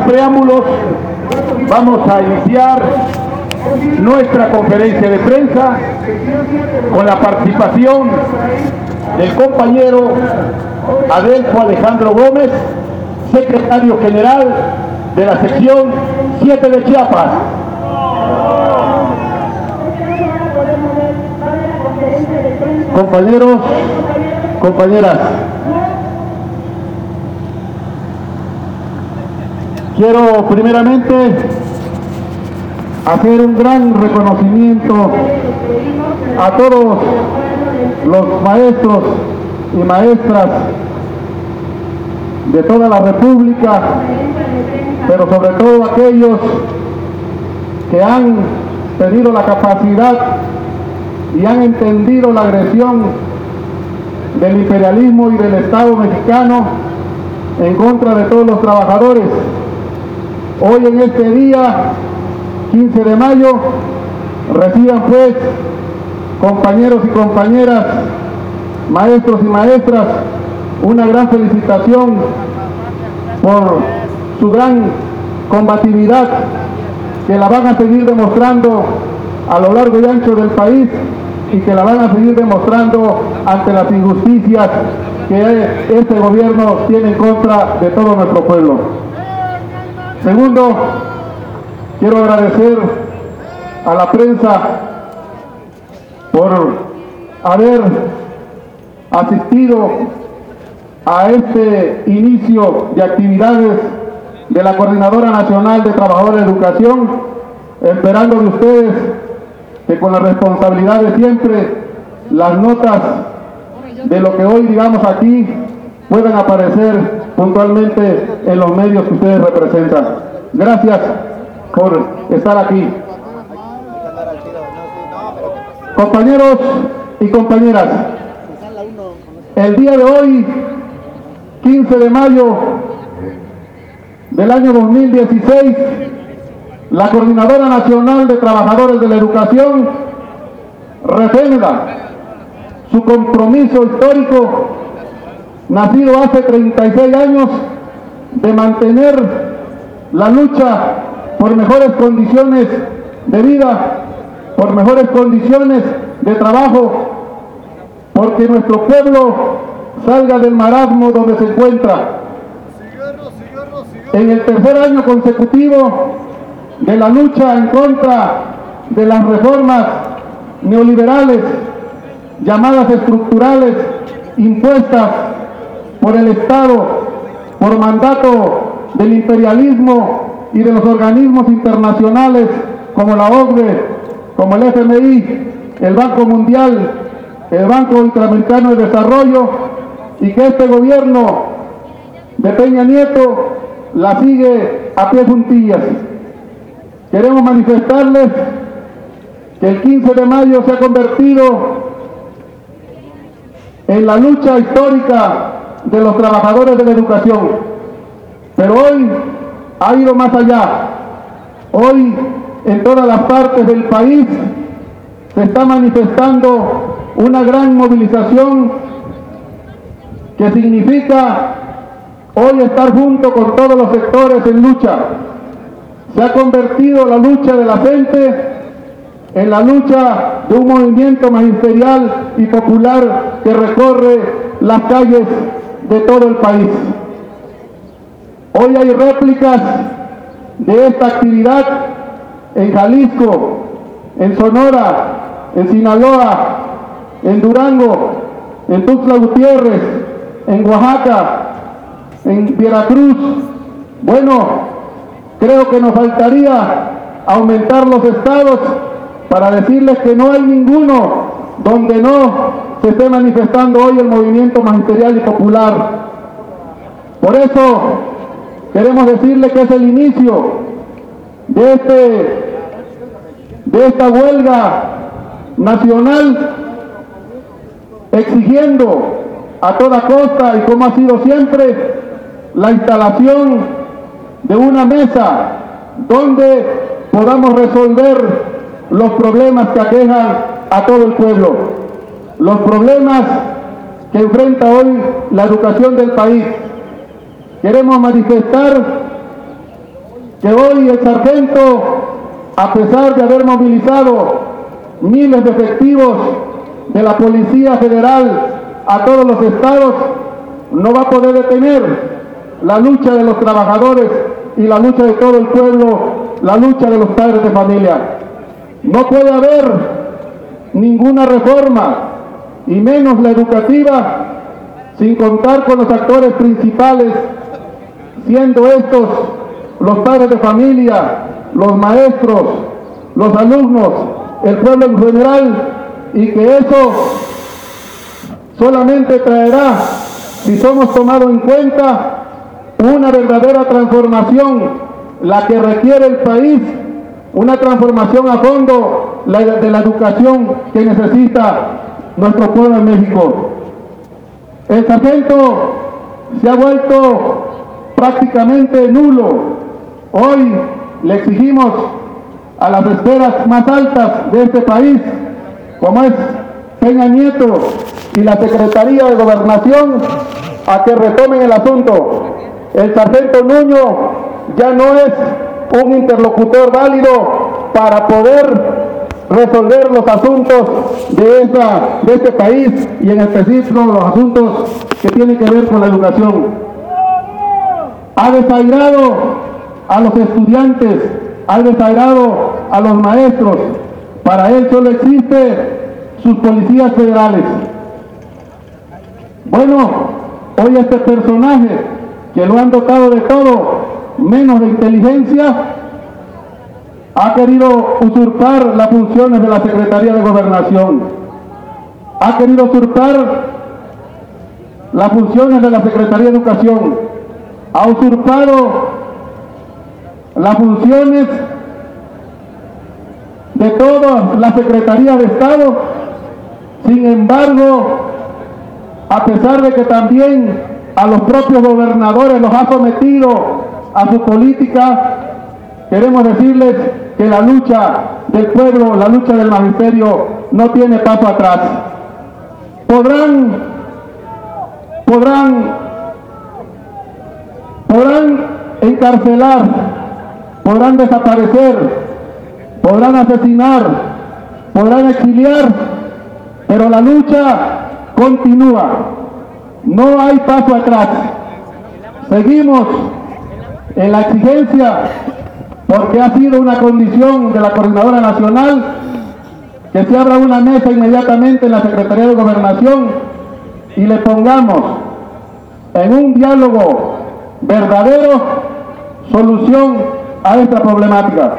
preámbulos, vamos a iniciar nuestra conferencia de prensa con la participación del compañero Adelfo Alejandro Gómez, secretario general de la sección 7 de Chiapas. Compañeros, compañeras, quiero primeramente hacer un gran reconocimiento a todos los maestros y maestras de toda la República, pero sobre todo aquellos que han tenido la capacidad y han entendido la agresión del imperialismo y del Estado mexicano en contra de todos los trabajadores. Hoy en este día, 15 de mayo, reciban pues, compañeros y compañeras, maestros y maestras, una gran felicitación por su gran combatividad, que la van a seguir demostrando a lo largo y ancho del país y que la van a seguir demostrando ante las injusticias que este gobierno tiene en contra de todo nuestro pueblo. Segundo, quiero agradecer a la prensa por haber asistido a este inicio de actividades de la Coordinadora Nacional de Trabajadores de Educación, esperando de ustedes que con la responsabilidad de siempre las notas de lo que hoy digamos aquí puedan aparecer puntualmente en los medios que ustedes representan. Gracias por estar aquí. Compañeros y compañeras, el día de hoy, 15 de mayo del año 2016, la Coordinadora Nacional de Trabajadores de la Educación refrenda su compromiso histórico, nacido hace 36 años, de mantener la lucha por mejores condiciones de vida, por mejores condiciones de trabajo, porque nuestro pueblo salga del marasmo donde se encuentra. En el tercer año consecutivo de la lucha en contra de las reformas neoliberales, llamadas estructurales, impuestas por el Estado, por mandato del imperialismo y de los organismos internacionales como la OCDE, como el FMI, el Banco Mundial, el Banco Interamericano de Desarrollo, y que este gobierno de Peña Nieto la sigue a pie juntillas. Queremos manifestarles que el 15 de mayo se ha convertido en la lucha histórica de los trabajadores de la educación, pero hoy ha ido más allá. Hoy en todas las partes del país se está manifestando una gran movilización que significa hoy estar junto con todos los sectores en lucha. Se ha convertido la lucha de la gente en la lucha de un movimiento magisterial y popular que recorre las calles de todo el país. Hoy hay réplicas de esta actividad en Jalisco, en Sonora, en Sinaloa, en Durango, en Tuxtla Gutiérrez, en Oaxaca, en Veracruz. Bueno, creo que nos faltaría aumentar los estados para decirles que no hay ninguno donde no se esté manifestando hoy el movimiento magisterial y popular. Por eso queremos decirles que es el inicio de esta huelga nacional, exigiendo a toda costa y como ha sido siempre la instalación de una mesa donde podamos resolver los problemas que aquejan a todo el pueblo, los problemas que enfrenta hoy la educación del país. Queremos manifestar que hoy el sargento, a pesar de haber movilizado miles de efectivos de la Policía Federal a todos los estados, no va a poder detener la lucha de los trabajadores y la lucha de todo el pueblo, la lucha de los padres de familia. No puede haber ninguna reforma, y menos la educativa, sin contar con los actores principales, siendo estos los padres de familia, los maestros, los alumnos, el pueblo en general, y que eso solamente traerá, si somos tomados en cuenta, una verdadera transformación, la que requiere el país, una transformación a fondo de la educación que necesita nuestro pueblo en México. El sargento se ha vuelto prácticamente nulo. Hoy le exigimos a las esferas más altas de este país, como es Peña Nieto y la Secretaría de Gobernación, a que retomen el asunto. El sargento Nuño ya no es un interlocutor válido para poder resolver los asuntos de este país, y en específico los asuntos que tienen que ver con la educación. Ha desairado a los estudiantes, ha desairado a los maestros. Para él solo existe sus policías federales. Bueno, hoy este personaje, que lo han dotado de todo menos de inteligencia, ha querido usurpar las funciones de la Secretaría de Gobernación, ha querido usurpar las funciones de la Secretaría de Educación, ha usurpado las funciones de todas las secretarías de Estado. Sin embargo, a pesar de que también a los propios gobernadores los ha sometido a su política, queremos decirles que la lucha del pueblo, la lucha del magisterio, no tiene paso atrás. Podrán encarcelar, podrán desaparecer, podrán asesinar, podrán exiliar, pero la lucha continúa. No hay paso atrás. Seguimos en la exigencia, porque ha sido una condición de la Coordinadora Nacional que se abra una mesa inmediatamente en la Secretaría de Gobernación y le pongamos en un diálogo verdadero solución a esta problemática.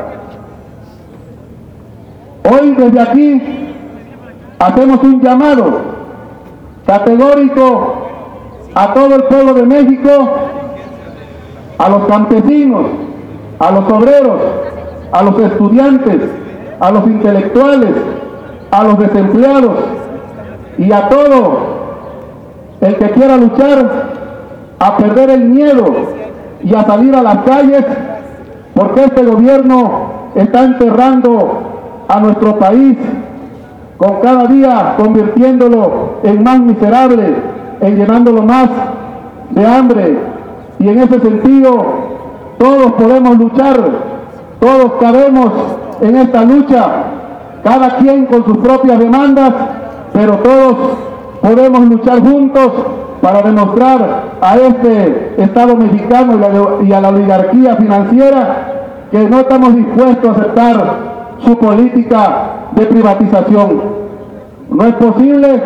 Hoy desde aquí hacemos un llamado categórico a todo el pueblo de México, a los campesinos, a los obreros, a los estudiantes, a los intelectuales, a los desempleados y a todo el que quiera luchar, a perder el miedo y a salir a las calles, porque este gobierno está enterrando a nuestro país, con cada día convirtiéndolo en más miserable, en llenándolo más de hambre. Y en ese sentido, todos podemos luchar, todos cabemos en esta lucha, cada quien con sus propias demandas, pero todos podemos luchar juntos para demostrar a este Estado mexicano y a la oligarquía financiera que no estamos dispuestos a aceptar su política de privatización. No es posible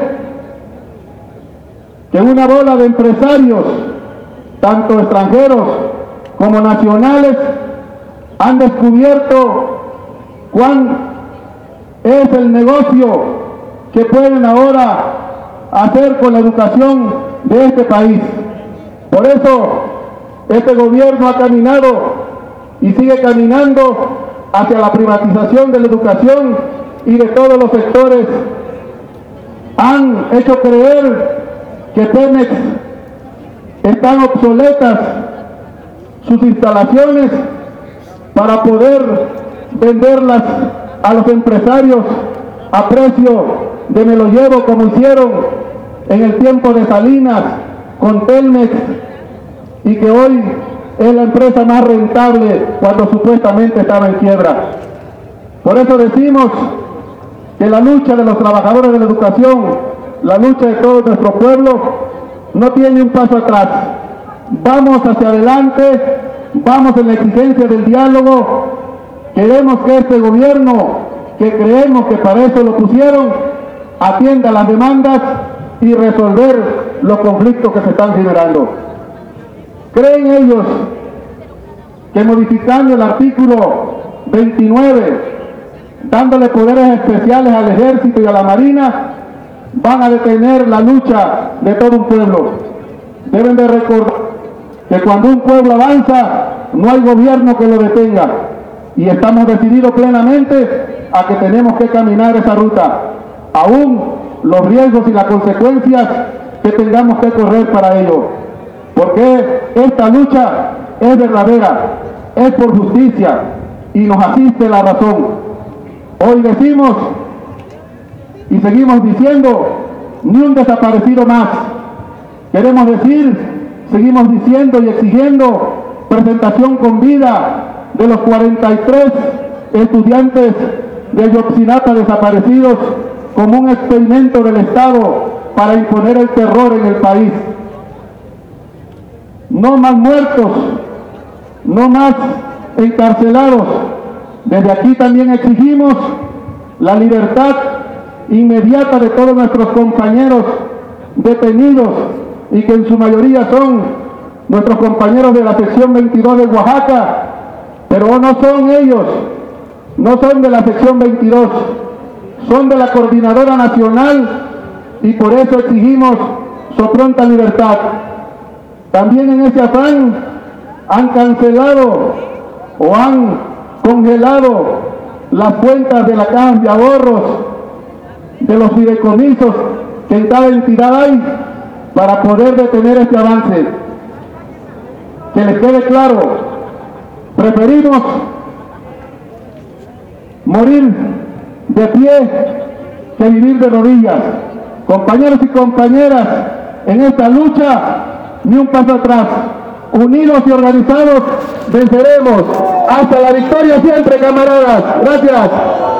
que una bola de empresarios, tanto extranjeros como nacionales, han descubierto cuán es el negocio que pueden ahora hacer con la educación de este país. Por eso este gobierno ha caminado y sigue caminando hacia la privatización de la educación y de todos los sectores. Han hecho creer que Pemex están obsoletas sus instalaciones para poder venderlas a los empresarios a precio de me lo llevo, como hicieron en el tiempo de Salinas con Telmex, y que hoy es la empresa más rentable cuando supuestamente estaba en quiebra. Por eso decimos que la lucha de los trabajadores de la educación, la lucha de todo nuestro pueblo, no tiene un paso atrás. Vamos hacia adelante, vamos en la exigencia del diálogo. Queremos que este gobierno, que creemos que para eso lo pusieron, atienda las demandas y resolver los conflictos que se están generando. ¿Creen ellos que modificando el artículo 29, dándole poderes especiales al Ejército y a la Marina, van a detener la lucha de todo un pueblo? Deben de recordar que cuando un pueblo avanza, no hay gobierno que lo detenga. Y estamos decididos plenamente a que tenemos que caminar esa ruta, aún los riesgos y las consecuencias que tengamos que correr para ello. Porque esta lucha es verdadera, es por justicia y nos asiste la razón. Hoy decimos y seguimos diciendo, ni un desaparecido más. Queremos decir, seguimos diciendo y exigiendo presentación con vida de los 43 estudiantes de Ayotzinapa desaparecidos como un experimento del Estado para imponer el terror en el país. No más muertos, no más encarcelados. Desde aquí también exigimos la libertad inmediata de todos nuestros compañeros detenidos y que en su mayoría son nuestros compañeros de la sección 22 de Oaxaca, pero no son ellos, no son de la sección 22, son de la Coordinadora Nacional y por eso exigimos su pronta libertad. También en ese afán han cancelado o han congelado las cuentas de la caja de ahorros, de los fideicomisos que en cada entidad hay para poder detener este avance. Que les quede claro, preferimos morir de pie que vivir de rodillas. Compañeros y compañeras, en esta lucha, ni un paso atrás. Unidos y organizados, venceremos. Hasta la victoria siempre, camaradas. Gracias.